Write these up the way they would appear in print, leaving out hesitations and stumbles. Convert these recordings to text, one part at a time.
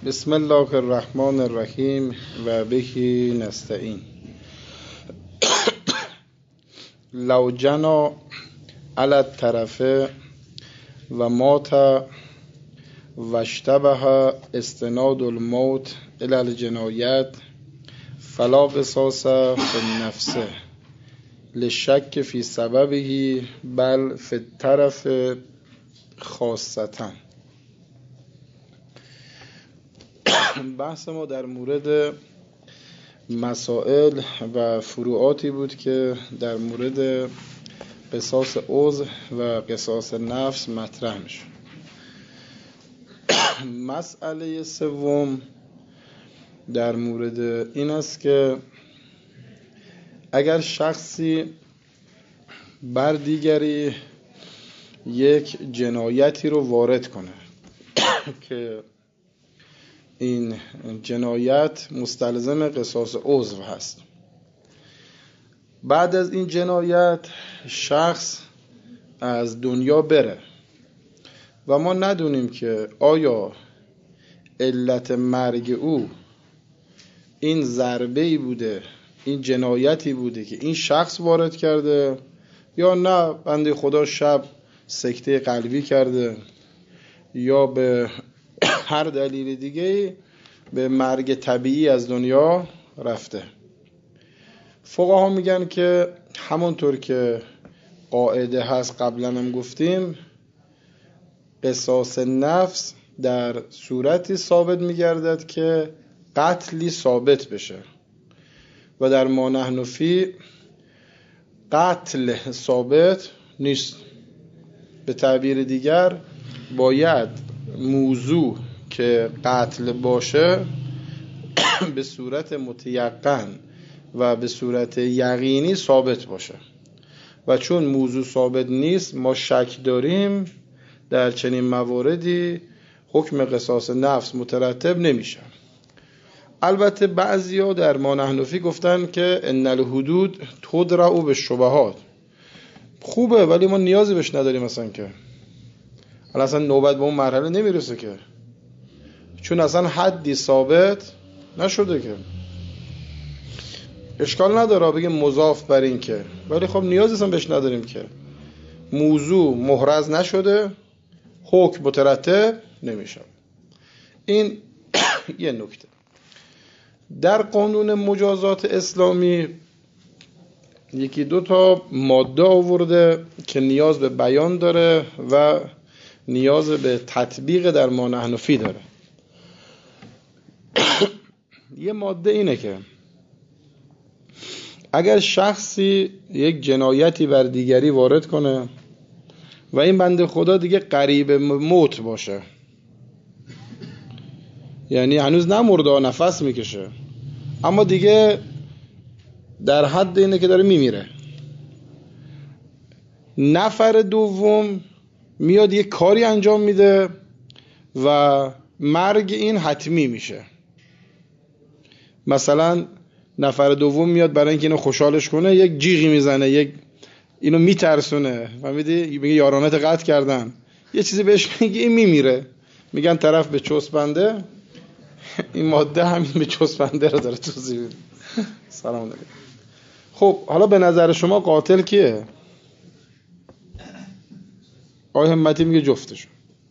بسم الله الرحمن الرحیم و بهی نستعین. لو جنا علی الطرف و مات و اشتبه استناد الموت الی الجنایت فلا قصاص فی النفس لشک فی سببه بل فی الطرف خاصتا. بحث ما در مورد مسائل و فروعاتی بود که در مورد قصاص عضو و قصاص نفس مطرح میشه. مسئله سوم در مورد این است که اگر شخصی بر دیگری یک جنایتی رو وارد کنه که این جنایت مستلزم قصاص عضو هست، بعد از این جنایت شخص از دنیا بره و ما ندونیم که آیا علت مرگ او این ضربه‌ای بوده، این جنایتی بوده که این شخص وارد کرده، یا نه بنده خدا شب سکته قلبی کرده یا به هر دلیل دیگه به مرگ طبیعی از دنیا رفته. فقها میگن که همونطور که قاعده هست قبلا هم گفتیم، قصاص نفس در صورتی ثابت میگردد که قتلی ثابت بشه و در ما نحن فی قتل ثابت نیست. به تعبیر دیگر باید موضوع که قتل باشه به صورت متیقن و به صورت یقینی ثابت باشه و چون موضوع ثابت نیست ما شک داریم، در چنین مواردی حکم قصاص نفس مترتب نمیشه. البته بعضیا در ما نحن فی گفتن که ان الحدود تدرأ بالشبهات. خوبه ولی ما نیازی بهش نداریم مثلا، که اصلا نوبت به اون مرحله نمیرسه که، چون اصلا حدی ثابت نشده که اشکال نداره بگیم مضاف بر این که، ولی خب نیازی اصلا بهش نداریم که موضوع محرز نشده حکم مترتب نمیشه. این یه نکته. در قانون مجازات اسلامی یکی دو تا ماده آورده که نیاز به بیان داره و نیاز به تطبیق در ما نحن فی داره. یه ماده اینه که اگر شخصی یک جنایتی بر دیگری وارد کنه و این بنده خدا دیگه قریب موت باشه، یعنی هنوز نمرده نفس میکشه اما دیگه در حد اینه که داره میمیره، نفر دوم میاد یک کاری انجام میده و مرگ این حتمی میشه. مثلا نفر دوم میاد برای اینکه اینو خوشحالش کنه یک جیغی میزنه، یک اینو میترسونه، فهمیدی؟ میگه یارانت قطع کردن، یه چیزی بهش میگه، این میمیره. میگن طرف به چسبنده. این ماده همین به چسبنده رو داره توضیح میده. سلام علیکم. خب حالا به نظر شما قاتل کیه؟ آقای همتی میگه جفتشون.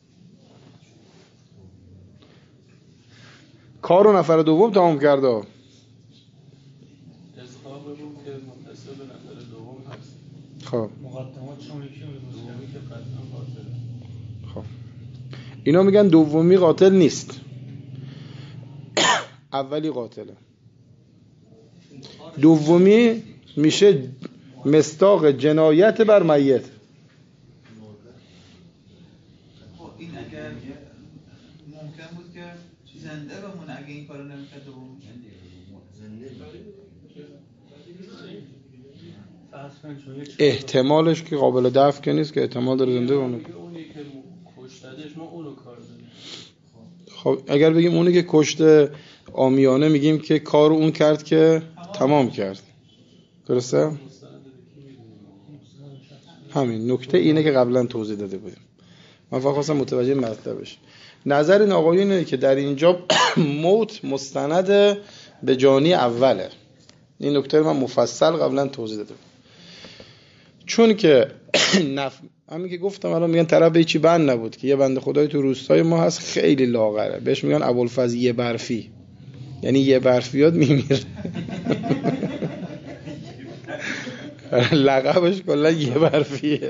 کارو نفر دوم تمام کرده. اصحاب بگم که متصل به نفر دوم هست. خب مقدمات شما یکی مسلمی که قطعا قاتله. خب اینا میگن دومی قاتل نیست، اولی قاتله. دومی میشه مصداق جنایت بر میت. این اگر ممکن بود که زنده بمونه اگه این کارو نمیکرد احتمالش که قابل دفع که نیست، که احتمال داره زنده بمونه. اونی که کشتدش ما اونو کار داریم. خب اگر بگیم اونی که کشته عامیانه میگیم که کارو اون کرد که تمام کرد، درسته؟ همین نکته اینه که قبلا توضیح داده بودیم. من فقط خواستم متوجه مطلب بشم. نظر این آقایون اینه که در اینجا موت مستند به جانی اوله. این نکته من مفصل قبلا توضیح دادم. چون که همین که گفتم الان میگن طرف به چی بند نبود که یه بنده خدای تو روستای ما هست خیلی لاغره، بهش میگن ابوالفضل یه برفی، یعنی یه برفیات میمیره. لقبش کلا یه برفیه.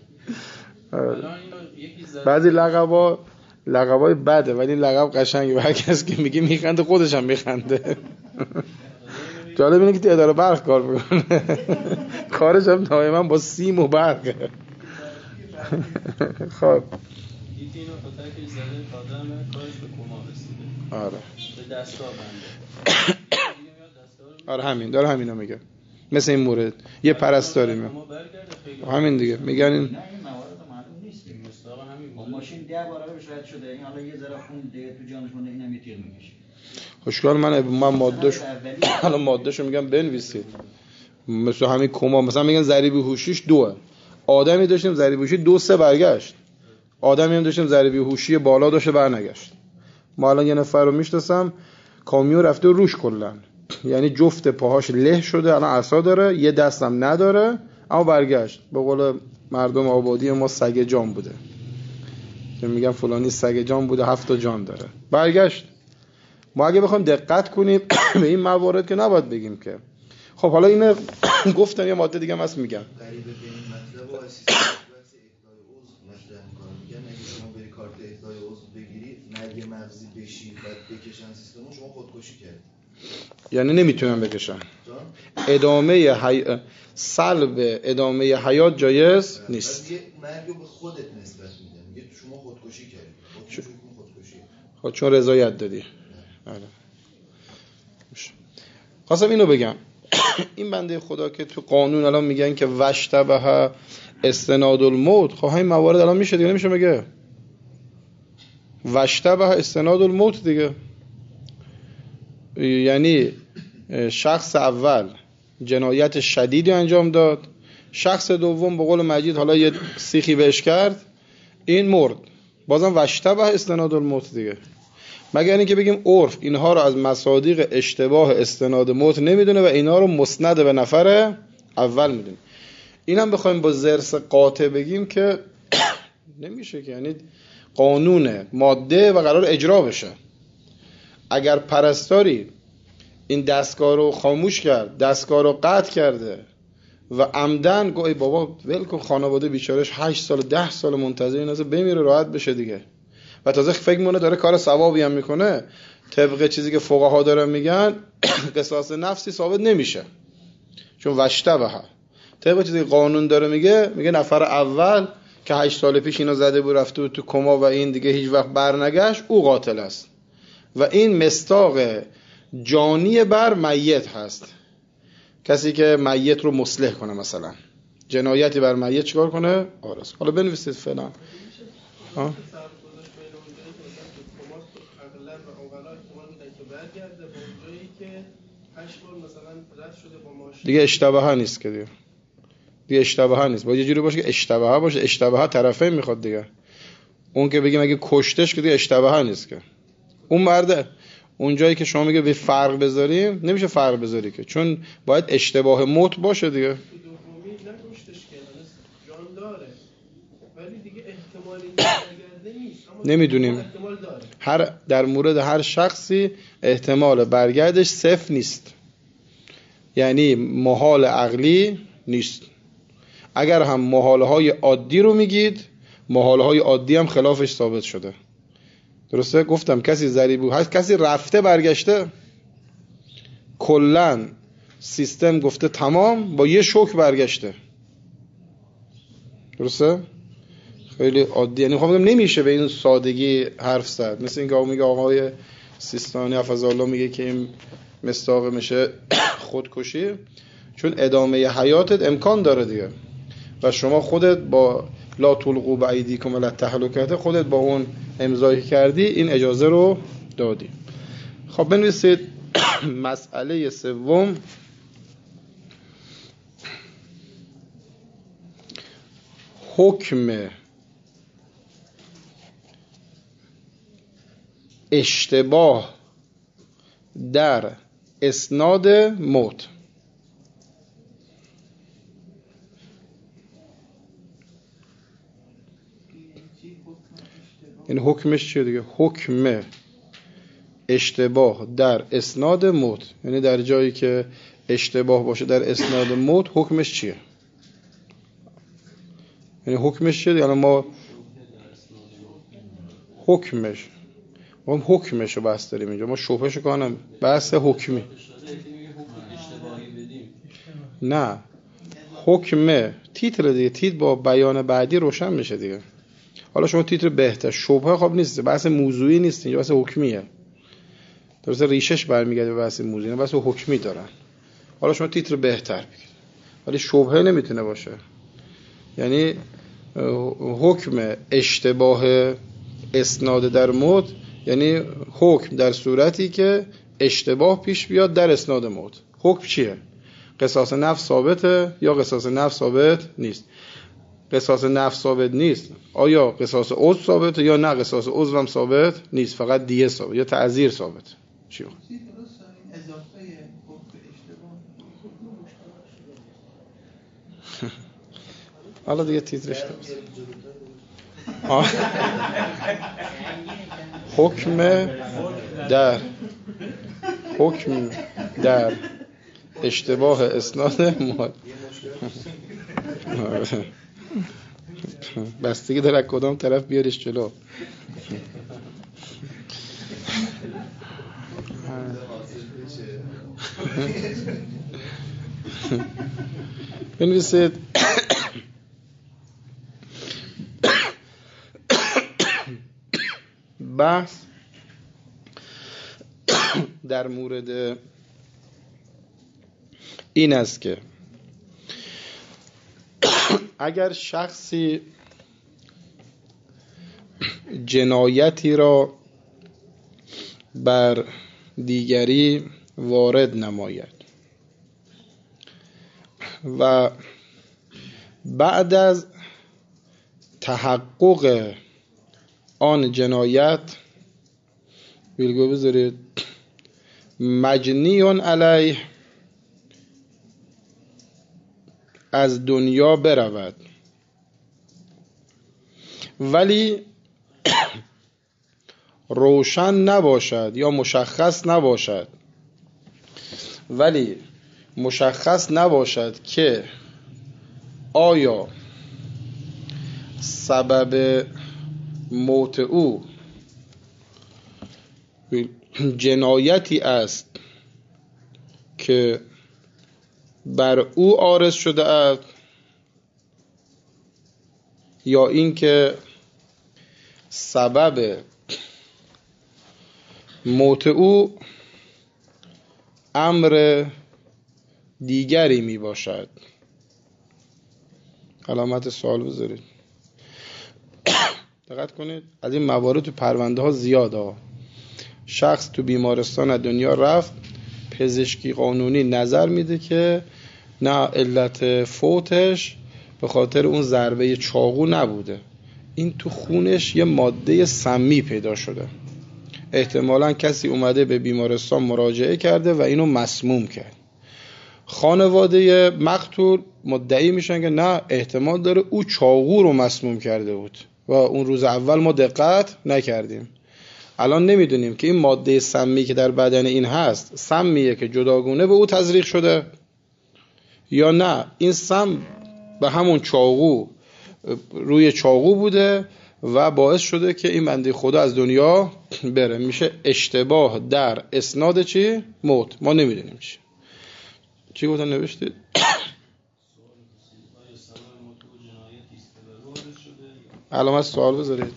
بعضی لقبای بده ولی لقب قشنگه، هر کسی که میگه میخنده خودش هم میخنده. جالب اینه که تو اداره برق کار میکنه، کارش هم دائما با سیم و برقه. خب اینو خاطر که زده آدم کارش به کما رسیده. آره به دستگاه بنده. آره همین داره همینو میگه. مثل این مورد یه پرستاری میگه همین دیگه، میگن این نه این موارد معلوم نیست. مستاق همین با ماشین 10 بار روش رد شده، این حالا یه ذره خون دیگه تو جانش مونده، اینم یه تیر میکشه. خوشحال من مادهش حالا مادهشو میگم بنویسید. مثلا همین کما مثلا میگن ضریب هوشیش 2. آدمی داشتیم ضریب هوشی 2-3 برگشت، آدمی هم داشتیم ضریب هوشی بالا داشته برنگشت. ما الان یه نفر رو میشناسم کامیون رفته روش کلا، یعنی جفت پاهاش له شده، الان عصا داره، یه دستم نداره، اما برگشت. به قول مردم آبادی ما سگ جان بوده، که میگن فلانی سگ جان بوده 7 جان داره، برگشت. ما اگه بخوایم دقت کنیم به این موارد که نباید بگیم که خب حالا اینه گفتن یه ماده دیگه هم هست میگن قریب به این مطلب و اسیستان اهدای عضو مطرح میکنم، میگن اگه شما بری کارت اهدای عضو بگیری مرگ مغزی بشی بعد بکشن سیستمو، شما خودکشی کردی. یعنی نمیتونن بکشن. سلب ادامه حیات جایز نیست. یه مرگو به خودت نسبت میده، میگه شما خودکشی کردی. خودکشی. خب چون رضایت دادی. آره. خواستم اینو بگم. این بنده خدا که تو قانون الان میگن که وشتبه استناد الموت، خب همین موارد الان میشه دیگه، نمیشه مگه وشتبه استناد الموت دیگه. یعنی شخص اول جنایت شدیدی انجام داد، شخص دوم به قول مجید حالا یه سیخی بهش کرد، این مرد، بازم وشتبه استناد الموت دیگه. مگر اینکه بگیم عرف اینها رو از مصادیق اشتباه استناد موت نمیدونه و اینها رو مسند به نفر اول میدونه. اینم بخوایم با ضرس قاطع بگیم که نمیشه، که یعنی قانون ماده و قرار اجرا بشه. اگر پرستاری این دستگاه رو خاموش کرد، دستگاه رو قطع کرده و عمدن گوی بابا ول کن خانواده بیچارهش 8 سال 10 سال منتظر این است بمیره راحت بشه دیگه، و تازه فکر می‌کنه داره کار ثوابی هم میکنه، طبق چیزی که فقها دارن میگن قصاص نفسی ثابت نمیشه، چون وشتبه طبق چیزی که قانون داره میگه نفر اول که 8 سال پیش اینو زده بود رفته بود تو کما و این دیگه هیچ وقت برنگشت، او قاتل است و این مستاق جانی بر میت هست. کسی که میت رو مصلح کنه، مثلا جنایتی بر میت چیکار کنه؟ آرس. حالا بنویسید فعلا. ها دیگه اشتباه نیست که دیگه اشتباه نیست. باید یه جوری باشه که اشتباه باشه، اشتباه طرفین میخواد دیگه. اون که بگیم اگه کشتش که دیگه اشتباه نیست که اون مرده. اون جایی که شما میگه به فرق بذاریم، نمیشه فرق بذاری که، چون باید اشتباه موت باشه دیگه. دومی نکشتش که جان داره ولی دیگه احتمالی برگرده نیست، نمیدونیم. احتمال داره. در مورد هر شخصی احتمال برگردش صفر نیست، یعنی محال عقلی نیست. اگر هم محالهای عادی رو میگید، محالهای عادی هم خلافش ثابت شده. درسته؟ گفتم کسی ضریبو هست، کسی رفته برگشته، کلن سیستم گفته تمام، با یه شوک برگشته. درسته؟ خیلی عادی، یعنی خب نمیشه به این سادگی حرف زد. مثل اینکه میگه آقای سیستانی حفظ الله میگه که این مستاق میشه خودکشی، چون ادامه حیاتت امکان داره دیگه، و شما خودت با لا تلقوا بایدیکم الی التهلکه خودت با اون امضایی کردی، این اجازه رو دادی. خب بنویسید مسئله سوم، حکم اشتباه در اسناد موت. این حکمش چیه دیگه؟ حکم اشتباه در اسناد موت، یعنی در جایی که اشتباه باشه در اسناد موت حکمش چیه؟ یعنی حکمش چیه؟ یعنی ما حکمش رو بحث داریم اینجا، ما شبهش رو کنم بحث حکمی. نه حکم تیتر دیگه، تیتر با بیان بعدی روشن میشه دیگه. حالا شما تیتر بهتر، شبهه خب نیست، بحث موضوعی نیست اینجا، بحث حکمیه. درسته ریشش برمیگرده به بحث موضوعی، نه بحث حکمی دارن. حالا شما تیتر بهتر بگید، ولی شبهه نمیتونه باشه. یعنی حکم اشتباه اسناد در موت، یعنی حکم در صورتی که اشتباه پیش بیاد در اسناد موت. حکم چیه؟ قصاص نفس ثابته یا قصاص نفس ثابت نیست؟ قصاص نفس ثابت نیست، آیا قصاص عضو ثابته یا نه قصاص عضو هم ثابت نیست، فقط دیه ثابت یا تعزیر ثابت. چی بود؟ حالا دیگه تیترش درست. حکم در اشتباه اسناد موت. بستگی داره کدام طرف بیارش جلو. بنویسید بحث در مورد این است که اگر شخصی جنایتی را بر دیگری وارد نماید و بعد از تحقق آن جنایت ویلگو بذارید مجنیون علیه از دنیا برود، ولی روشن نباشد یا مشخص نباشد که آیا سبب موت او جنایتی است که بر او عارض شده است یا اینکه سبب موت او امر دیگری می باشد. علامت سوال بذارید. دقت کنید از این موارد تو پرونده ها زیاده. شخص تو بیمارستان از دنیا رفت، پزشکی قانونی نظر میده که نه علت فوتش به خاطر اون ضربه چاقو نبوده، این تو خونش یه ماده سمی پیدا شده، احتمالاً کسی اومده به بیمارستان مراجعه کرده و اینو مسموم کرد. خانواده مقتول مدعی میشن که نه احتمال داره او چاقو رو مسموم کرده بود و اون روز اول ما دقت نکردیم. الان نمیدونیم که این ماده سمی که در بدن این هست سمیه که جداگونه به او تزریق شده یا نه این سم به همون چاقو روی چاقو بوده و باعث شده که این بنده خدا از دنیا بره. میشه اشتباه در اسناد چی؟ موت. ما نمیدونیم چی گفتن نوشتید؟ علامت سوال بذارید.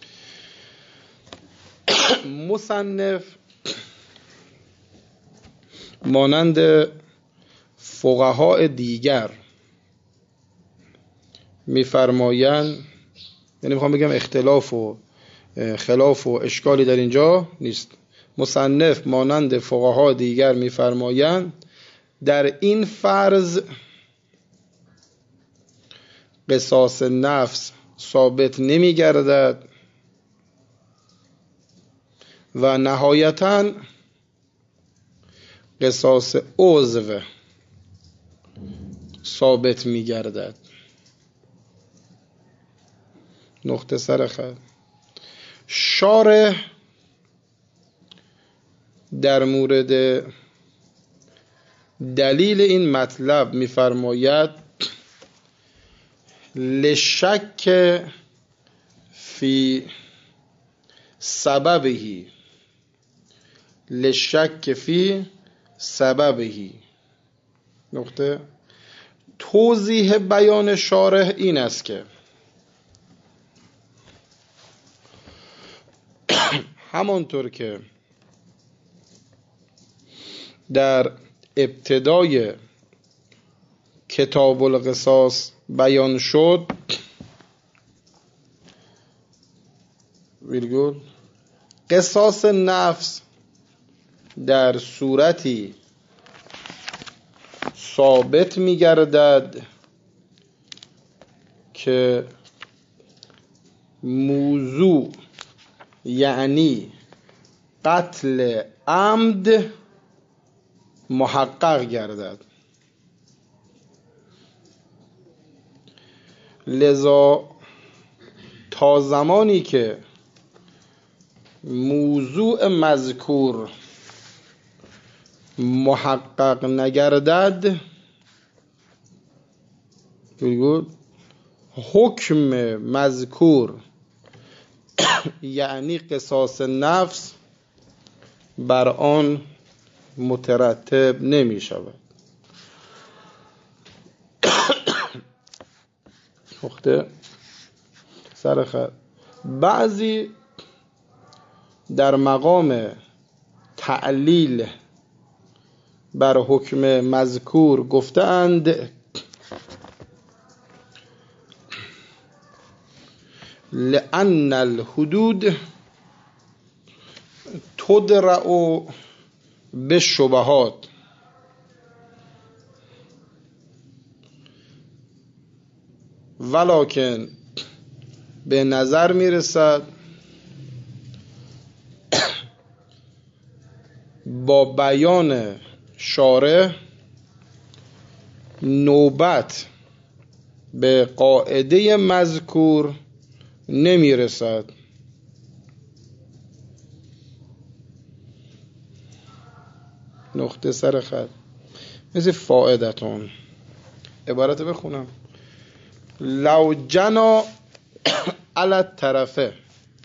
مصنف مانند فقها دیگر میفرمایند، یعنی میخوام بگم اختلاف و خلاف و اشکالی در اینجا نیست. مصنف مانند فقها دیگر میفرمایند در این فرض قصاص نفس ثابت نمی‌گردد و نهایتاً قصاص عضو ثابت می‌گردد. نقطه سر خط. شارح در مورد دلیل این مطلب می‌فرماید لشک فی سببهی، لشک فی سببهی. نقطه. توضیح بیان شارح این است که همانطور که در ابتدای کتاب القصاص بیان شد، ویرگول قصاص نفس در صورتی ثابت می گردد که موضوع یعنی قتل عمد محقق گردد. لذا تا زمانی که موضوع مذکور محقق نگردد، حکم مذکور یعنی قصاص نفس بر آن مترتب نمی شود. نقطه سر خط. بعضی در مقام تعلیل بر حکم مذکور گفتند لأن الحدود تدرأ بالشبهات، ولکن به نظر میرسد با بیان شارح نوبت به قاعده مذکور نمیرسد. نقطه سر خط. مثل فائدتون عبارت بخونم. لو جنا علی الطرفه،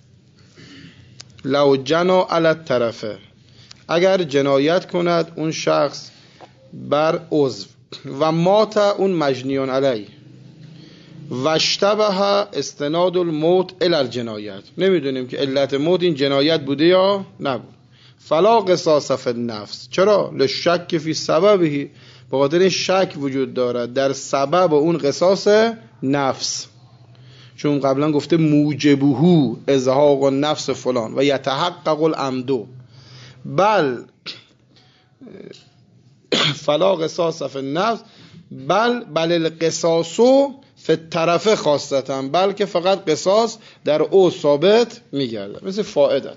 لو جنا علی الطرفه، اگر جنایت کند اون شخص بر عضو و مات اون مجنیان علی و اشتبه استناد الموت الی الجنایت، نمیدونیم که علت موت این جنایت بوده یا نبود، فلا قصاص فی النفس. چرا؟ لشک فی سببه، به خاطر این شک وجود دارد در سبب اون قصاص نفس، چون قبلا گفته موجبهو ازهاق النفس فلان و یتحقق العمدو، بل فلا قصاص فی النفس بل القصاص فی الطرف خاصتا، بلکه فقط قصاص در او ثابت میگرده. مثل فائدت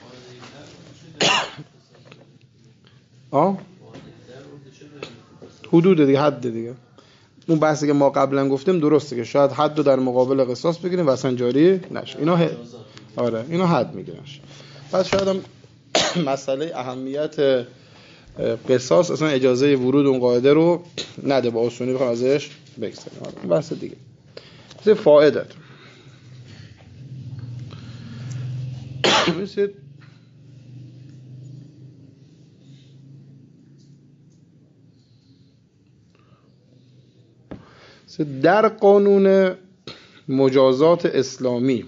حدود دیگه، حد دیگه. اون بحثی که ما قبلا گفتیم درسته که شاید حد رو در مقابل قصاص بگیریم و اصلا جاری نشه، اینا آره اینا حد میگیرنش. بعد شاید هم مسئله اهمیت قصاص اصلا اجازه ورود اون قاعده رو نده، با آسونی بخوام ازش بگذریم. اون بحث دیگه. مثل فائدت مثل در قانون مجازات اسلامی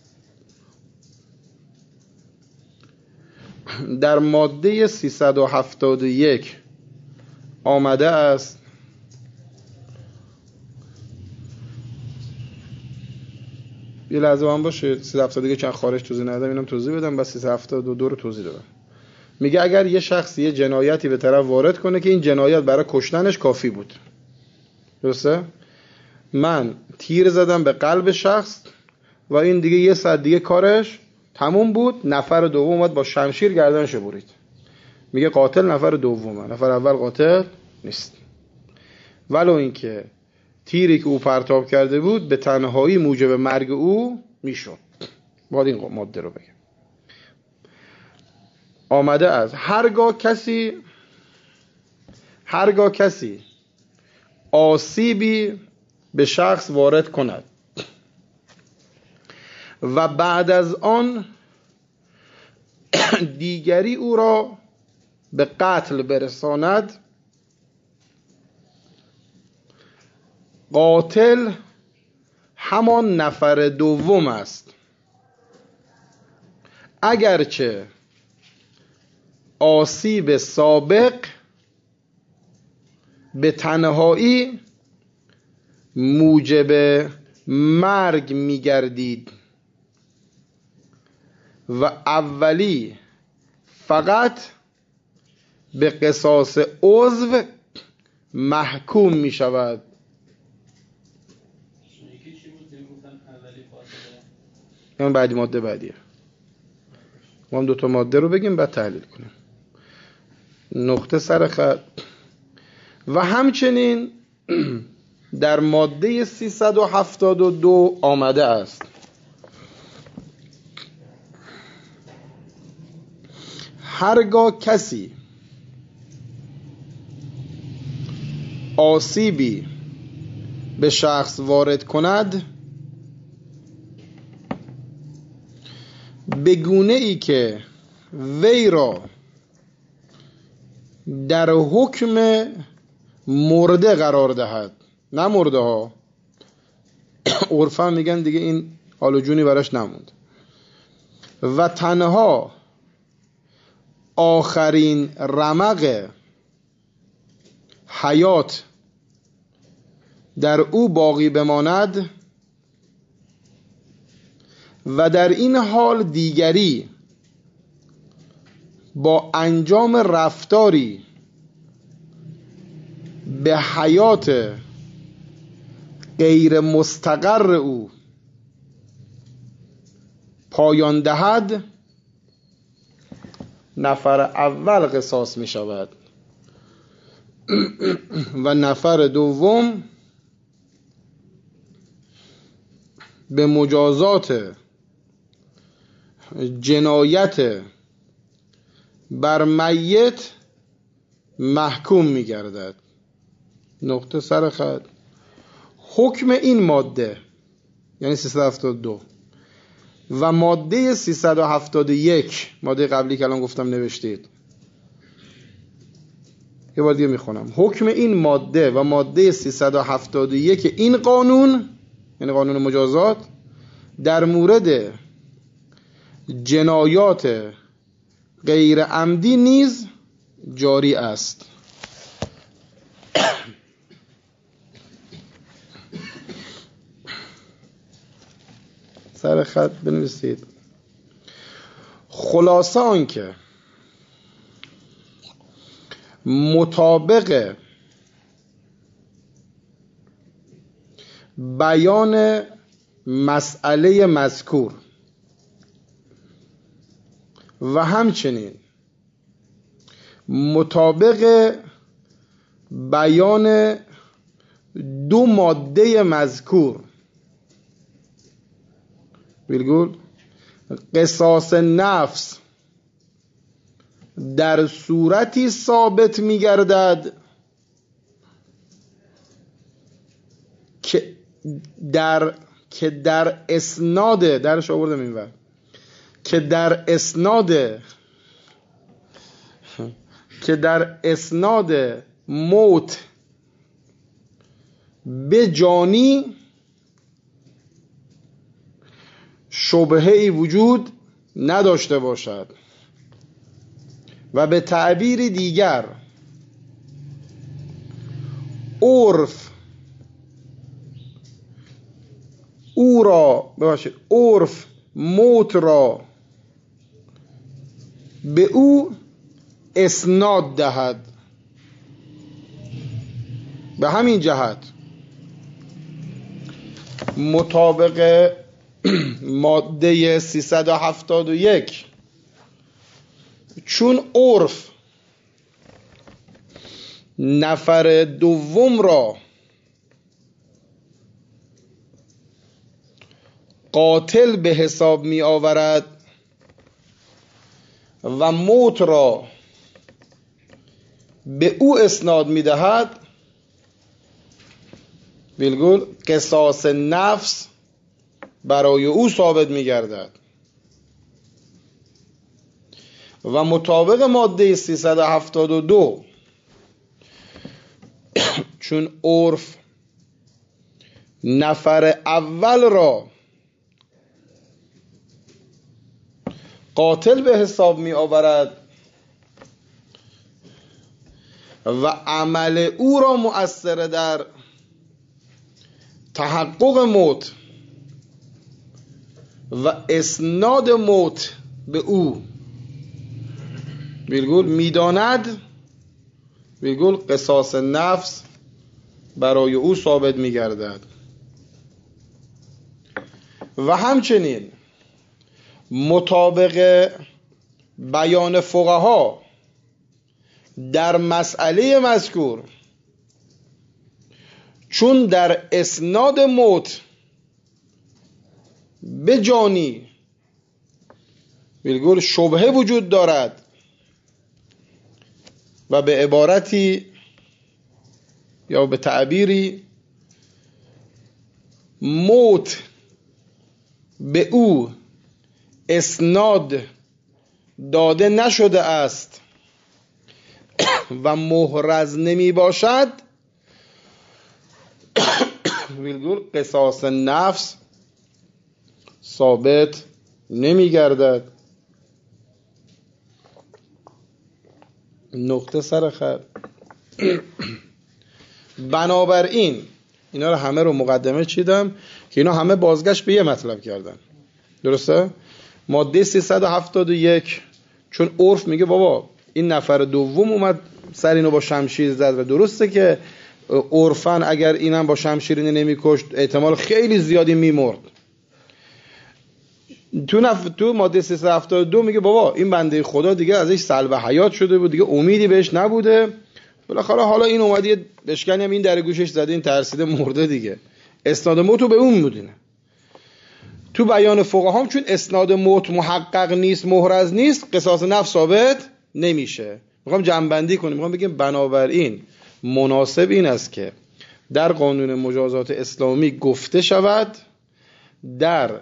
در ماده 371 آمده است یه لحظه هم باشه، 371 چند خارج توضیح ندادم، اینم توضیح بدم، بس 372 رو توضیح دادم. میگه اگر یه شخص یه جنایتی به طرف وارد کنه که این جنایت برای کشتنش کافی بود، درسته؟ من تیر زدم به قلب شخص و این دیگه یه ساعت دیگه کارش تموم بود، نفر دوم اومد با شمشیر گردنش برید. میگه قاتل نفر دومه، نفر اول قاتل نیست، ولو اینکه تیری که او پرتاب کرده بود به تنهایی موجب مرگ او میشد. باید این ماده رو بگم. آمده از هرگاه کسی آسیبی به شخص وارد کند و بعد از آن دیگری او را به قتل برساند، قاتل همان نفر دوم است، اگرچه آسیب سابق به تنهایی موجب مرگ می‌گردید و اولی فقط به قصاص عضو محکوم می شود. یعنی بعدی ماده بعدیه. ما هم 2 ماده رو بگیم بعد تحلیل کنیم. نقطه سر خط. و همچنین در ماده 372 آمده است هرگاه کسی آسیبی به شخص وارد کند به گونه ای که وی را در حکم مرده قرار دهد، نه مرده ها، عرفا میگن دیگه این حال و جونی براش نموند، و تنها آخرین رمق حیات در او باقی بماند و در این حال دیگری با انجام رفتاری به حیات غیر مستقر او پایان دهد، نفر اول قصاص می شود و نفر دوم به مجازات جنایت بر میت محکوم می گردد. نقطه سر خط. حکم این ماده یعنی 372 و ماده 371 ماده قبلی که الان گفتم نوشتید، یه بار دیگه میخونم. حکم این ماده و ماده 371 این قانون یعنی قانون مجازات در مورد جنایات غیر عمدی نیز جاری است. سر خط بنویسید. خلاصه آنکه مطابق بیان مسئله مذکور و همچنین مطابق بیان 2 ماده مذکور ویرگول قصاص نفس در صورتی ثابت می گردد که در اسناد درش آوردم این وقت که در اسناد موت به جانی شبهه‌ای وجود نداشته باشد و به تعبیر دیگر عرف موت را به او اسناد دهد. به همین جهت مطابق ماده 371 چون عرف نفر دوم را قاتل به حساب می آورد و موت را به او اسناد می دهد، بالکل قصاص نفس برای او ثابت می گردد و مطابق ماده 372 چون عرف نفر اول را قاتل به حساب می آورد و عمل او را مؤثر در تحقق موت و اسناد موت به او بالکل میداند، بالکل قصاص نفس برای او ثابت می گردد. و همچنین مطابق بیان فقها در مسئله مذکور چون در اسناد موت به جانی بالکل شبهه وجود دارد و به عبارتی یا به تعبیری موت به او اسناد داده نشده است و محرز نمی باشد، بالکل قصاص نفس ثابت نمی گردد. نقطه سر خط. بنابراین اینا رو همه رو مقدمه چیدم که اینا همه بازگشت به یه مطلب کردن. درسته؟ ماده 371 چون عرف میگه بابا این نفر دوم اومد سر اینو با شمشیر زد و درسته که عرفن اگر اینم با شمشیر اینو نمیکشت احتمال خیلی زیادی میمرد. تو ماده 372 میگه بابا این بنده خدا دیگه ازش سلب حیات شده بود، دیگه امیدی بهش نبوده، بالاخره حالا این اومد یه بشکنی هم این در گوشش زده، این ترسیده مرده دیگه، اسناد موتو به اون میدونه. تو بیان فقها هم چون اسناد موت محقق نیست، محرز نیست، قصاص نفس ثابت نمیشه. میخوام جمع‌بندی کنیم، میخوام بگیم بنابراین مناسب این است که در قانون مجازات اسلامی گفته شود در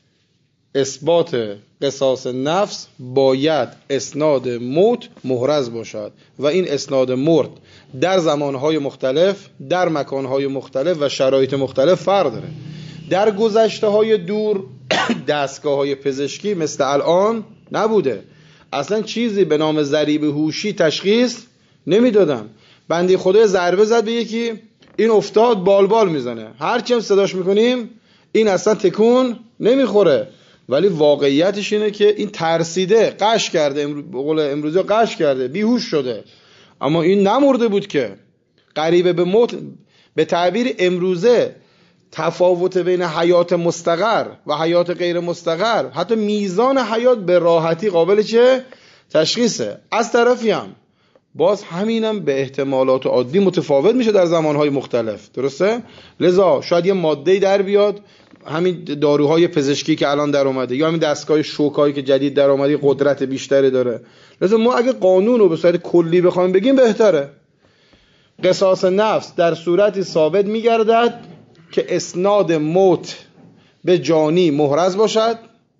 اثبات قصاص نفس باید اسناد موت محرز باشد و این اسناد موت در زمانهای مختلف، در مکانهای مختلف و شرایط مختلف فرق داره. در گذشته‌های دور دستگاه‌های پزشکی مثل الان نبوده، اصلا چیزی به نام ضریب هوشی تشخیص نمیدادن. بنده خدا ضربه زد به یکی، این افتاد بال میزنه، هرچی هم صداش میکنیم این اصلا تکون نمیخوره، ولی واقعیتش اینه که این ترسیده، قش کرده، به قول امروزی قش کرده، بیهوش شده، اما این نمرده بود که. قریب به موت به تعبیر امروزه تفاوت بین حیات مستقر و حیات غیر مستقر، حتی میزان حیات به راحتی قابل چه تشخیصه. از طرفی هم باز همینم به احتمالات عادی متفاوت میشه در زمانهای مختلف، درسته؟ لذا شاید یه ماده‌ای در بیاد، همین داروهای پزشکی که الان در اومده یا همین دستگاه شوکایی که جدید در اومده قدرت بیشتری داره. لذا ما اگه قانون رو به صورت کلی بخوایم بگیم بهتره. قصاص نفس در صورتی ثابت میگردد که اسناد موت به جانی محرز باشد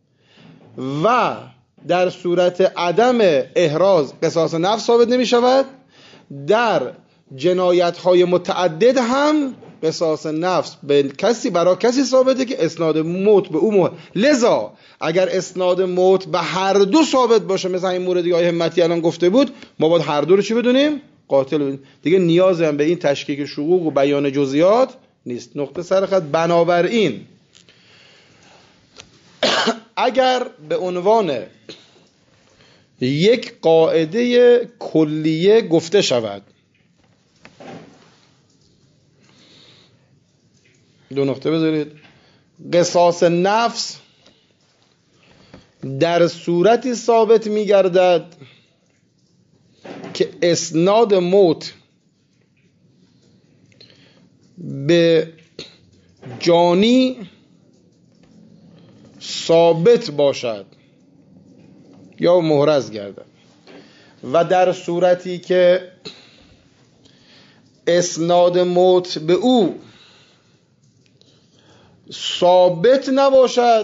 و در صورت عدم احراز قصاص نفس ثابت نمی شود. در جنایت‌های متعدد هم قصاص نفس به کسی برای کسی ثابته که اسناد موت به او لذا اگر اسناد موت به هر دو ثابت باشه، مثلا این موردی که آقای همتی الان گفته بود، ما باید هر دو رو چی بدونیم؟ قاتل بدونیم. دیگه نیازی هم به این تشکیک شقوق و بیان جزئیات نیست. نقطه سر خط. بنابراین اگر به عنوان یک قاعده کلیه گفته شود، دو نقطه بذارید، قصاص نفس در صورتی ثابت می گردد که اسناد موت به جانی ثابت باشد یا محرز گردد و در صورتی که اسناد موت به او ثابت نباشد،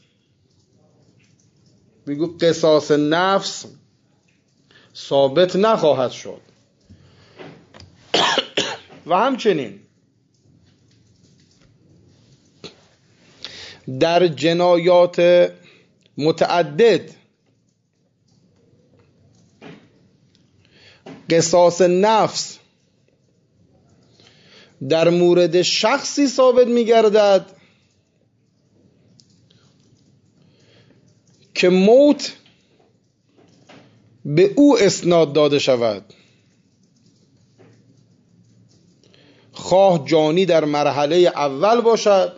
بگو قصاص نفس ثابت نخواهد شد. و همچنین در جنایات متعدد قصاص نفس در مورد شخصی ثابت می گردد که موت به او اسناد داده شود، خواه جانی در مرحله اول باشد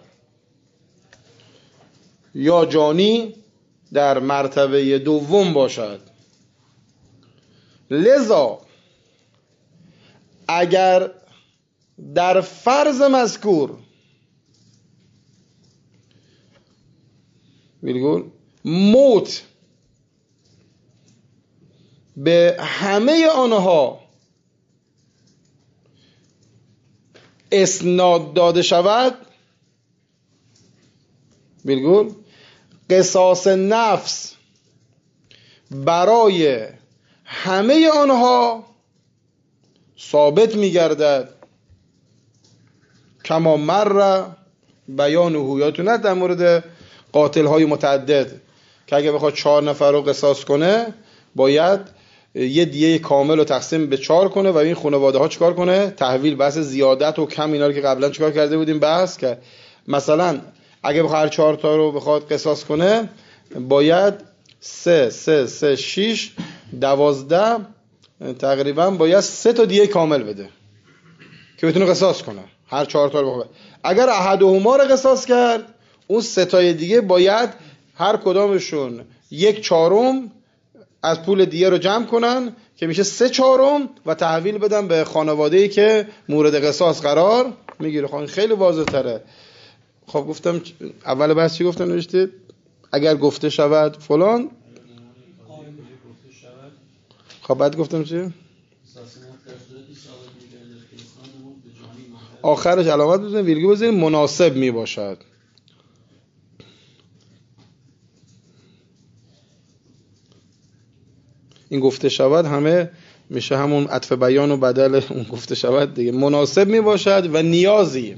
یا جانی در مرتبه دوم باشد. لذا اگر در فرض مذکور موت به همه آنها اسناد داده شود، قصاص نفس برای همه آنها ثابت می گردد. کما مر بیانه، یادتونه در مورد قاتل های متعدد که اگه بخواد 4 نفر رو قصاص کنه باید یه دیه کامل رو تقسیم به 4 کنه و این خانواده ها چیکار کنه؟ تحویل، بحث زیادت و کم اینا رو که قبلا چیکار کرده بودیم بحث که مثلا اگه بخواد هر 4 تا رو بخواد قصاص کنه باید 3 6 12 تقریبا باید 3 تا دیه کامل بده که بتونه قصاص کنه هر 4 تا رو بخواد. اگر احدهما رو قصاص کرد اون 3 تای دیگه باید هر کدامشون 1/4 از پول دیه رو جمع کنن که میشه 3/4 و تحویل بدن به خانواده‌ای که مورد قصاص قرار میگیره. خب خیلی واضح تره. خب گفتم اول بحث چی گفتم نوشتید؟ اگر گفته شود فلان، خب بعد گفتم چی؟ آخرش علامت بزنید ویرگول بزنید مناسب می باشد. این گفته شود همه میشه همون عطف بیان و بدل اون گفته شود دیگه. مناسب می باشد و نیازی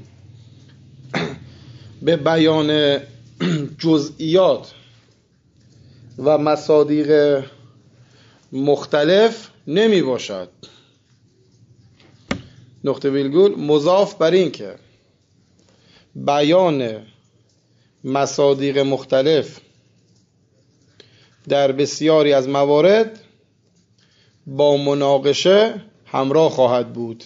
به بیان جزئیات و مصادیق مختلف نمی باشد. نقطه ویرگول مضاف بر این که بیان مصادیق مختلف در بسیاری از موارد با مناقشه همراه خواهد بود.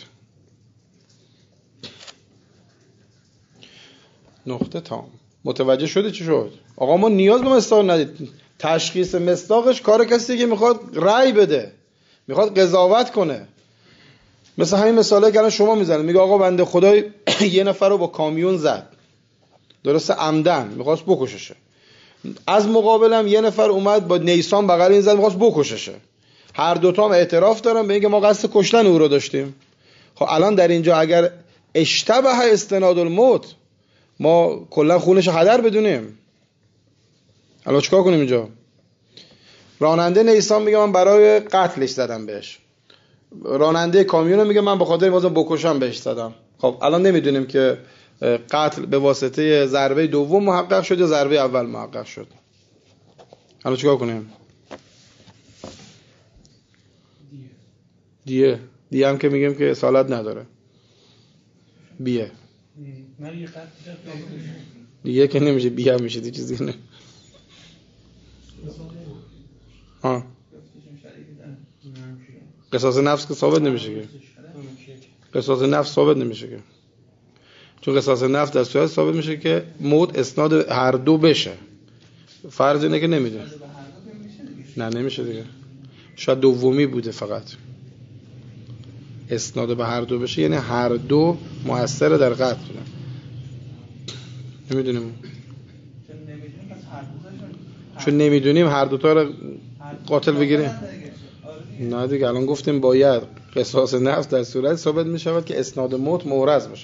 نقطه تام. متوجه شده چی شد؟ آقا ما نیاز به مصداق ندید. تشخیص مصداقش کار کسی که میخواد رأی بده، میخواد قضاوت کنه. مثل همین مثاله که شما میزنید، میگه آقا بنده خدای یه نفر رو با کامیون زد، درسته عمدن میخواست بکششه. از مقابلم یه نفر اومد با نیسان بغل این زد میخواست بکششه. هر دوتا هم اعتراف دارن به اینکه ما قصد کشتن او رو داشتیم. خب الان در اینجا اگر اشتبه استناد الموت، ما کلا خونش هدر بدونیم، الان چیکار کنیم اینجا؟ راننده نیسان میگه من برای قتلش زدم بهش، راننده کامیون میگه من به خاطر می‌خواستم بکشم بهش زدم. خب الان نمیدونیم که قتل به واسطه ضربه دوم محقق شد یا ضربه اول محقق شد. الان چیکار کنیم؟ دیه هم که میگیم که اصالت نداره، بیه دیگه که نمیشه، بیه هم میشه دیگه چیزی نه. قصاص نفس که ثابت نمیشه که، قصاص نفس ثابت نمیشه که، چون قصاص نفس در صورت ثابت میشه که موت اسناد هر دو بشه. فرض اینه که نمیدونه، نه نمیشه دیگه، شاید دومی بوده فقط. اسناد به هر دو بشه یعنی هر دو مؤثر در قتل بودن. نمیدونیم چون نمیدونیم هر دوتا رو قاتل بگیریم. نه دیگه الان گفتیم باید قصاص نفس در صورت ثابت می شود که اسناد موت مورز باشه.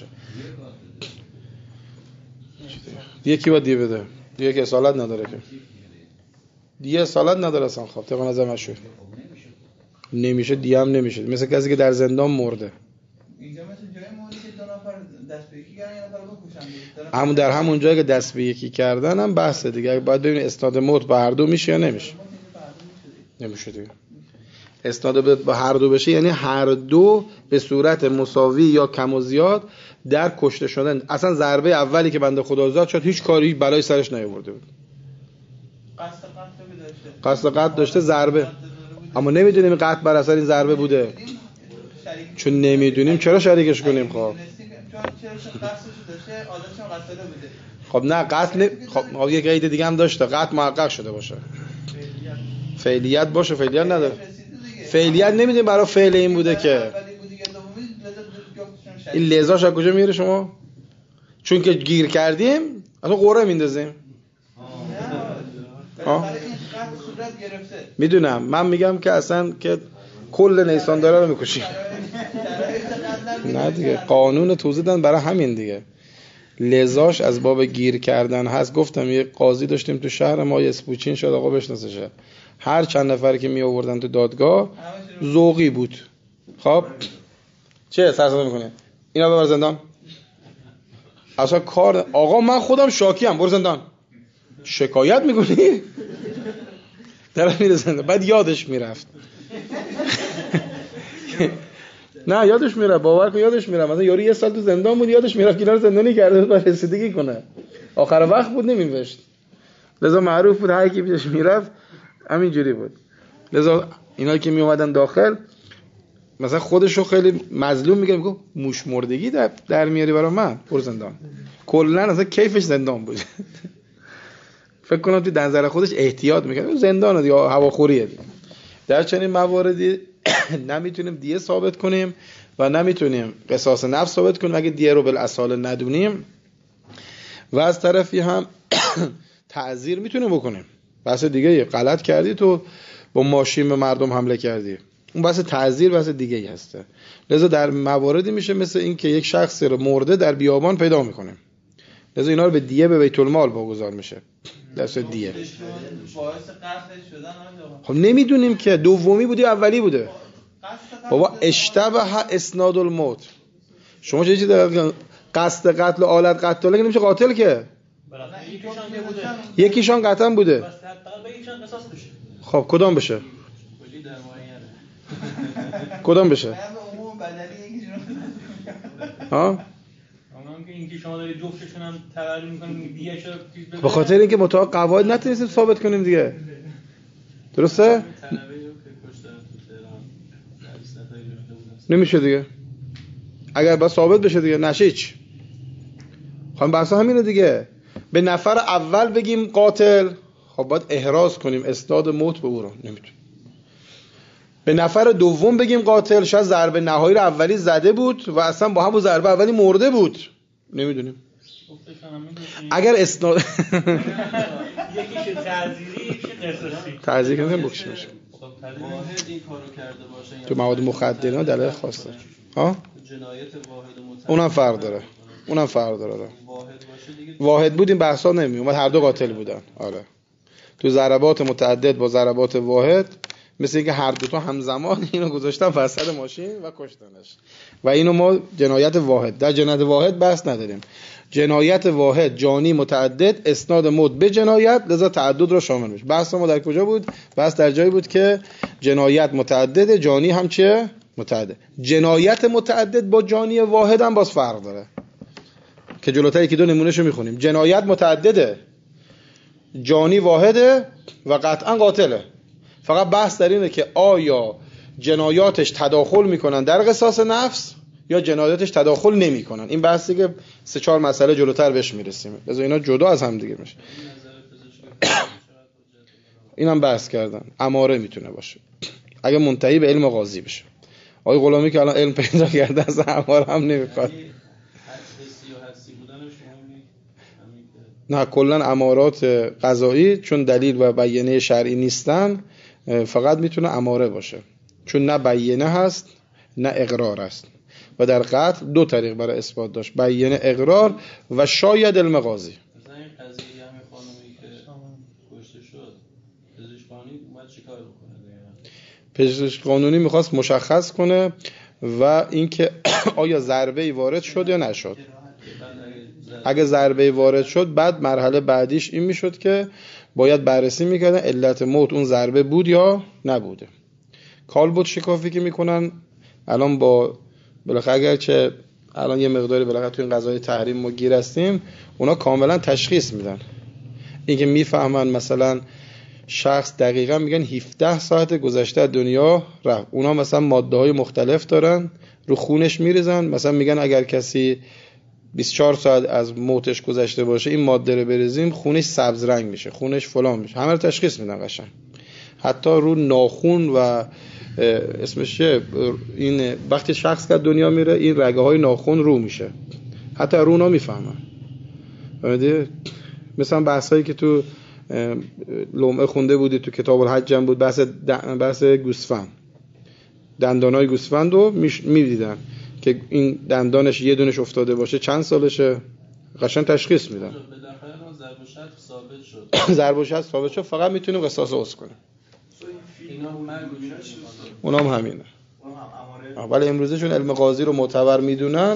یکی باید دیه بده، دیگه که اصالت نداره، که دیگه اصالت نداره اصلا. خب طبق نظر مشهور نمیشه، دیگه هم نمیشه. مثل کسی که در زندان مرده. اینجا مثل جای موردی که دو نفر دست به یکی کردن یه نفر بکشن. همون در همون جایی که دست به یکی کردن هم بحثه دیگه. باید ببینید اسناد موت به هر دو میشه یا نمیشه. نمیشه دیگه. اسناد به هر دو بشه یعنی هر دو به صورت مساوی یا کم و زیاد در کشته شدن. اصلا ضربه اولی که بنده خدا زد شد هیچ کاری بلای سرش نیاورده بود. قصد قتل داشته ضربه، اما نمیدونیم قتل بر اثر این ضربه بوده. چون نمیدونیم چرا شریکش کنیم؟ خب نه قتل خب یک قید دیگه هم داشته، قتل محقق شده باشه، فعلیت باشه، فعلیت نداره. فعلیت نمیدونیم برای فعل این بوده که این لذاش از کجا میاره شما؟ چون که گیر کردیم اصلا قرعه میندازیم. میدونم، من میگم که اصلا که کل نیسان داره رو میکشیم. نه دیگه قانون توضیح دادن برای همین دیگه. لذاش از باب گیر کردن هست. گفتم یه قاضی داشتیم تو شهر ما، یه اسپوچین شد آقا بشناسشه. هر چند نفری که می آوردن تو دادگاه ذوقی بود. خب چه سرزنده میکنه؟ اینا ببر زندان. اصلا کار آقا من خودم شاکیم، برو زندان. شکایت میکنی؟ طرف میره زندان. بعد یادش میرفت. نه یادش میره، باور کن یادش میره. مثلا یارو یه سال تو زندان بود، یادش میرفت که اینا رو زندانی کرده بود، بعد رسیدگی کنه. آخر وقت بود نمی‌نوشت. لذا معروف بود هر کی پیش میرفت همین جوری بود. لذا اینا که می اومدن داخل مثلا خودشو خیلی مظلوم میگه موش مردگی در میاری برای من، برو زندان. کلا اصلا کیفش زندان بود. فکر کنم تو نظر خودش احتیاط میکنه زندان یا هواخوریه دیگه. در چنین مواردی نمیتونیم دیه ثابت کنیم و نمیتونیم قصاص نفس ثابت کنیم اگه دیه رو بالاصاله ندونیم، و از طرفی هم تعزیر میتونیم بکنیم. بحث دیگه غلط کردی تو با ماشین به مردم حمله کردی، اون بحث تعزیر بحث دیگه‌ای هسته. لذا در مواردی میشه مثل این که یک شخصی رو مرده در بیابان پیدا میکنیم، لذا اینا رو به دیه به بیت المال واگذار میشه. دست دیه باعث قتل شدن. خب نمیدونیم که دومی بودی اولی بوده. بابا اشتبه اسناد الموت. شما چه چیزی در قصد قتل و آلت قتل که نمیشه قاتل که. یکیشان قطعا بوده. خب کدام بشه؟ کدام بشه؟ ها؟ اینکه شما دارید جفتشون هم تبرئه می‌کنید دیگه شو چیز به خاطر اینکه مطابق قواعد نتونستیم ثابت کنیم دیگه. درسته؟ نمیشه دیگه. اگر با ثابت بشه دیگه نشه هیچ. خب بحث همینه دیگه. به نفر اول بگیم قاتل، خب باید احراز کنیم اسناد موت به او رو، نمیتونیم. به نفر دوم بگیم قاتل، شاید ضربه نهایی رو اولی زده بود و اصلا با همون ضربه اولی مرده بود، نمیدونیم. اگر اسناد یکیش تعزیری یکیش قصاصی. تعزیر کنیم بکشیم. واحد این کارو کرده باشه تو مواد مخدره دلیل خاص داره. ها؟ جنایت واحد متعدد اونم فرق داره. واحد باشه دیگه. واحد بود این بحثا نمی اومد، هر دو قاتل بودن. آره. تو ضربات متعدد با ضربات واحد مثل اینکه هر دو تا همزمان اینو گذاشتن وسط ماشین و کشتنش. و اینو ما جنایت واحد، در جنایت واحد بحث نداریم. جنایت واحد جانی متعدد اسناد موت به جنایت، لذا تعدد رو شامل میشه. بحث ما در کجا بود؟ بحث در جایی بود که جنایت متعدد، جانی هم چیه؟ متعدد. جنایت متعدد با جانی واحد هم باز فرق داره که جلوتر یکی دو نمونهشو میخونیم. جنایت متعدده، جانی واحده و قطعا قاتله. فقط بحث در اینه که آیا جنایاتش تداخل میکنن در قصاص نفس یا جنایاتش تداخل نمیکنن. این بحثی که 3-4 مسئله جلوتر بهش میرسیم. لذا اینا جدا از هم دیگه میشه. اینم بحث کردن. اماره میتونه باشه اگه منتهی به علم قاضی بشه. آقای غلامی که الان علم پیدا کرده از اماره هم نمیخواد. حسی و حسی بودنش مهمه. نه کلا امارات قضایی چون دلیل و بیانیه شرعی نیستن فقط میتونه اماره باشه، چون نه بیانیه هست نه اقرار است و در قتل دو طریق برای اثبات داشت، بیانیه، اقرار و شاید علم قاضی. مثلا این قضیه همین خانومی که کشته شد پزشک قانونی اومد چیکار بکنه؟ پزشک قانونی میخواست مشخص کنه و اینکه آیا ضربه‌ای وارد شد یا نشد. اگه ضربه وارد شد بعد مرحله بعدیش این میشد که باید بررسی میکردن علت موت اون ضربه بود یا نبوده. کالبد شکافی که میکنن الان با بالاخره اگرچه الان یه مقداری بالاخره تو این قضای تحریم ما گیر هستیم، اونا کاملا تشخیص میدن. اینکه میفهمن مثلا شخص دقیقا میگن 17 ساعت گذشته از دنیا رفت. اونا مثلا ماده های مختلف دارن رو خونش میریزن، مثلا میگن اگر کسی 24 ساعت از موتش گذشته باشه این ماده رو بریزیم خونش سبز رنگ میشه، خونش فلان میشه، همه رو تشخیص میدن قشنگ. حتی رو ناخون و اسمش چیه این وقتی شخص که دنیا میره این رگه های ناخون رو میشه، حتی رو اونا میفهمن. فهمیدی؟ مثلا بحثایی که تو لمعه خونده بودی تو کتاب الحج هم بود، بحث گوسفند، دندانای گوسفند رو میدیدن که این دندانش یه دونش افتاده باشه چند سالشه، قشنگ تشخیص میدن. بالاخره ضرب و شتم ثابت شد. ضرب و شتم ثابت شد، فقط میتونیم قصاص عوض کنیم. اینا مرگ اونام همینه. ولی امروزه چون علم قاضی رو معتبر میدونن،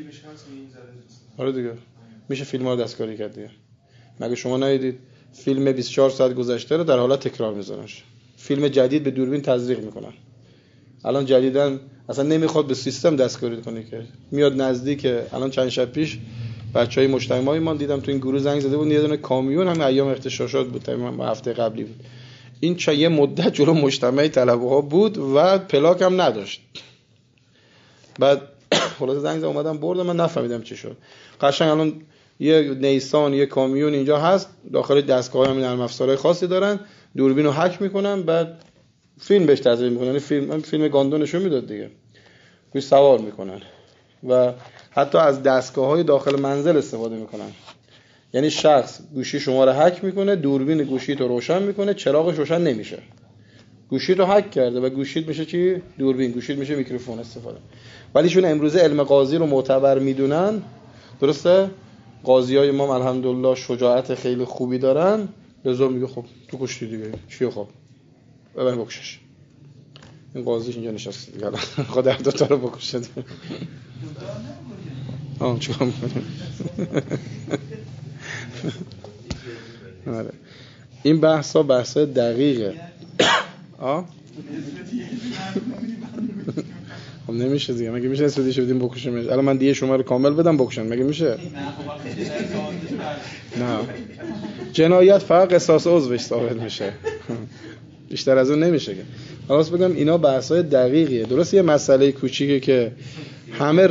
آره دیگه میشه فیلم‌ها رو دستکاری کرد دیگه. مگه شما ندیدید فیلم 24 ساعت گذشته رو در حالت تکرار میذارنش، فیلم جدید به دوربین تزریق میکنن. الان جدیدن اصلا نمیخواد به سیستم دستکاری کنه که میاد نزدیک. الان چند شب پیش بچهای مجتمعی ما دیدم تو این گروه زنگ زده بود، یه دونه کامیون هم ایام اغتشاشات بود، تقریبا هفته قبلی بود، این یه مدت جلو مجتمع طلبه‌ها بود و پلاک هم نداشت. بعد خلاص زنگ زدم اومدم بردم، من نفهمیدم چی شد. قشنگ الان یه نیسان یه کامیون اینجا هست، داخل دستگاه هم نرم افزارهای خاصی دارن، دوربین رو هک میکنن بعد فیلم بهش تزریق میکنن. یعنی فیلم گاندونشو میداد دیگه، روش سوار میکنن و حتی از دستگاه‌های داخل منزل استفاده میکنن. یعنی شخص گوشی شما رو هک میکنه، دوربین گوشیت رو روشن میکنه، چراغش روشن نمیشه. گوشیت رو هک کرده و گوشیت میشه چی؟ دوربین. گوشیت میشه میکروفون استفاده. ولی چون امروزه علم قاضی رو معتبر میدونن، درسته؟ قاضیای ما الحمدلله شجاعت خیلی خوبی دارن، لذا میگه خب تو کشتی دیگه چیه، خب ببر بکشش. این قاضیش اینجا نشسته دیگه، خدا هر دو تا رو بکشه. چیکار می‌کنیم؟ آره این بحثا دقیقه. خب نمیشه دیگه، مگه میشه اسودیش بدیم بکشیمش؟ الان من دیگه شما رو کامل بدم بکشن، مگه میشه؟ نه جنایت فقط قصاص عضوش ثابت میشه، بیشتر از اون نمیشه که. خلاص بگم اینا بحثای دقیقیه. درست یه مسئله کوچیکه که همه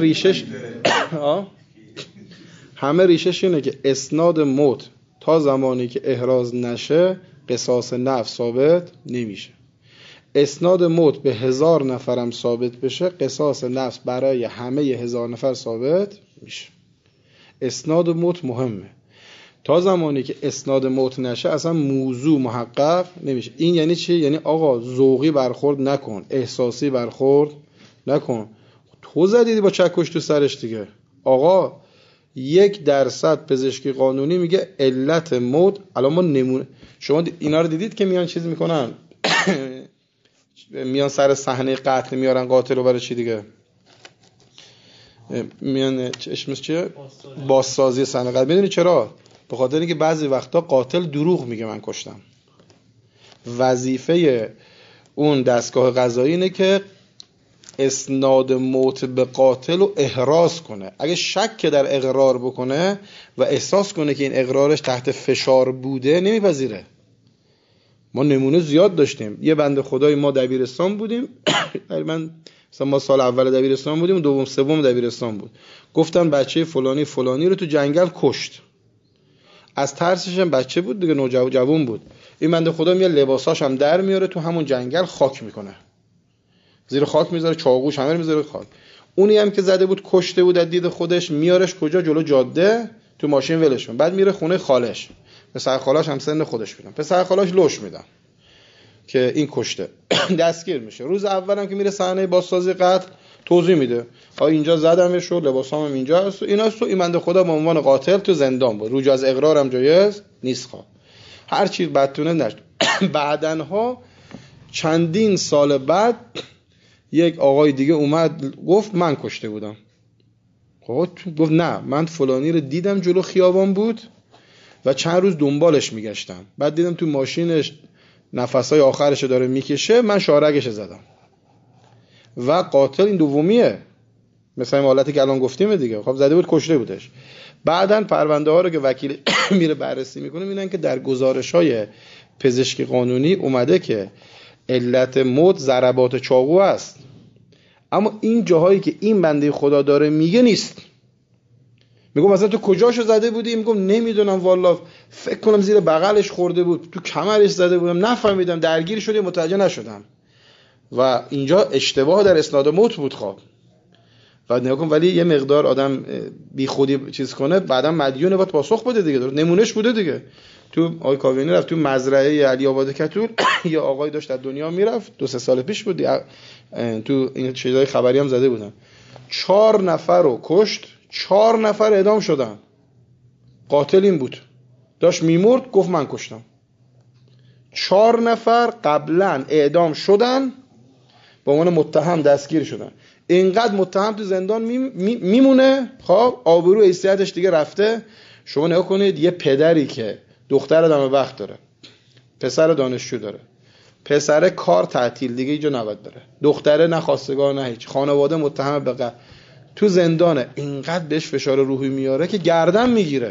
ریشش اینه که اسناد موت تا زمانی که احراز نشه قصاص نفس ثابت نمیشه. اسناد موت به 1000 نفرم ثابت بشه قصاص نفس برای همه 1000 نفر ثابت میشه. اسناد موت مهمه. تا زمانی که اسناد موت نشه اصلا موضوع محقق نمیشه. این یعنی چی؟ یعنی آقا ذوقی برخورد نکن، احساسی برخورد نکن. تو زدیدی با چکش تو سرش دیگه. آقا 1% پزشکی قانونی میگه علت موت. الان ما نمونه، شما اینا رو دیدید که میان چیز میکنن میان سر صحنه قتل میارن قاتل رو برای چی دیگه میان اسمش چیه؟ بازسازی صحنه قتل. میدونی چرا؟ به خاطر اینکه بعضی وقتا قاتل دروغ میگه من کشتم. وظیفه اون دستگاه قضایی اینه که اسناد موت به قاتل رو احراز کنه. اگه شک در اقرار بکنه و احساس کنه که این اقرارش تحت فشار بوده نمیپذیره. ما نمونه زیاد داشتیم. یه بنده خدای ما دبیرستان بودیم، مثلا ما سال اول دبیرستان بودیم، دوم سوم دبیرستان بود، گفتن بچه فلانی رو تو جنگل کشت. از ترسش هم بچه بود دیگه، نوجوان بود. این بنده خدا میاد لباساش هم در میاره تو همون جنگل خاک میکنه. زیر خاک میذاره، چاقوش همه رو میذاره خاک. اونی هم که زده بود کشته بود از دید خودش، میارش کجا؟ جلو جاده تو ماشین ولش کن. بعد میره خونه خالش، پسر خالاش هم سن خودش میدن، پسر خالاش لوش میدن که این کشته. دستگیر میشه. روز اولم که میره صحنه بازسازی قتل توضیح میده اینجا زدمش و لباسام اینجا هست و ایناست و این بنده خدا به عنوان قاتل تو زندان بود، رجوع از اقرارم جایز نیست. خواه هر چیز بدتونه نشد. بعدنها چندین سال بعد یک آقای دیگه اومد گفت من کشته بودم. گفت نه، من فلانی رو دیدم جلو خیابان بود و چند روز دنبالش میگشتم، بعد دیدم تو ماشینش نفسای آخرش داره میکشه، من شارگش زدم. و قاتل این دومیه، مثلا این حالتی که الان گفتیم دیگه. خب زده بود کشته بودش. بعدن پرونده ها رو که وکیل میره بررسی میکنه میبینن که در گزارش‌های پزشکی قانونی اومده که علت موت ضربات چاقو است، اما این جاهایی که این بنده خدا داره میگه نیست. میگم مثلا تو کجاشو زده بودی؟ میگم نمیدونم والله، فکر کنم زیر بغلش خورده بود، تو کمرش زده بودم، نفهمیدم، درگیر شدم متوجه نشدم. و اینجا اشتباه در اسناد موت بود. خواب و نگاه کن، ولی یه مقدار آدم بی خودی چیز کنه بعداً مدیون باید پاسخ بده دیگه. نمونهش بوده دیگه. تو آقای کاویانی رفت تو مزرعه علی آباد کتول، یه آقای داشت از دنیا میرفت، 2-3 سال پیش بود، تو این چیزای خبری هم زده بودن، 4 نفر رو کشت، 4 نفر اعدام شدن. قاتل این بود، داشت میمرد گفت من کشتم. 4 نفر قبلا اعدام شدن، به عنوان متهم دستگیر شدن. اینقدر متهم تو زندان میمونه. خب آبرو حیثیتش دیگه رفته. شما نگاه کنید، یه پدری که دختر دم وقت داره، پسر دانشجو داره، پسر کار تعطیل دیگه اینجا نباید بره، دختره نه خواستگار نه هیچ، خانواده متهم به قتل، تو زندانه، اینقدر بهش فشار روحی میاره که گردن میگیره.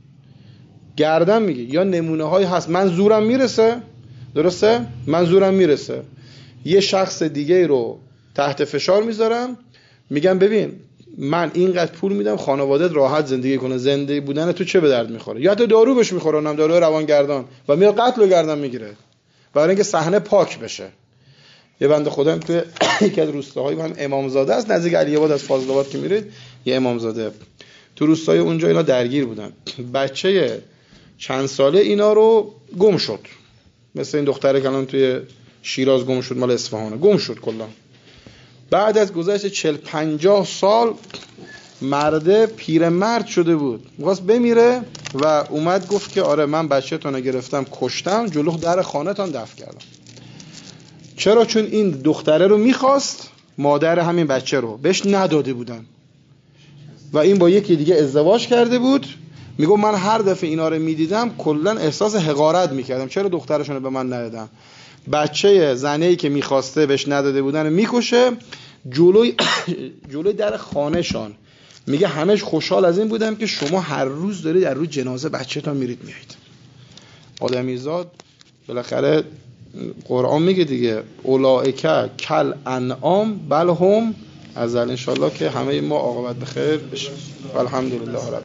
یا نمونه های هست، من زورم میرسه، درسته؟ من زورم میرسه، یه شخص دیگه رو تحت فشار میذارم، میگم ببین من اینقدر پول میدم خانواده‌ات راحت زندگی کنه، زندگی بودن تو چه به درد میخوره؟ یا تو دارو بهش میخورونم، دارو روانگردان، و میاد قتل رو گردن میگیره برای اینکه صحنه پاک بشه. یه بنده خدا تو یکی از روستاهای من امامزاده است، نزدیک علی آباد از فاضل آباد که میرید، یه امامزاده تو روستای اونجا اینا درگیر بودن. بچه چند ساله اینا رو گم شد، مثل این دختره که الان توی شیراز گم شد، مال اصفهانه، گم شد کلا. بعد از گذشت 40-50 سال مرده پیرمرد شده بود، می‌خواست بمیره و اومد گفت که آره من بچه‌تون رو گرفتم کشتم، جلو در خانه‌تان دفن کردم. چرا؟ چون این دختره رو می‌خواست، مادر همین بچه رو بهش نداده بودن و این با یکی دیگه ازدواج کرده بود. میگم من هر دفعه اینا رو میدیدم کلا احساس حقارت میکردم، چرا دخترشون رو به من ندادم. بچه زنه‌ای که میخواسته بهش نداده بودن میکشه جلوی در خانه‌شان. میگه همش خوشحال از این بودم که شما هر روز دارید در روز جنازه بچه‌تون میرید میایید. آدمیزاد بالاخره قرآن میگه دیگه اولئک کل انعام بل هم اضل. ان شاءالله که همه ما عاقبت به خیر بشه. الحمدلله رب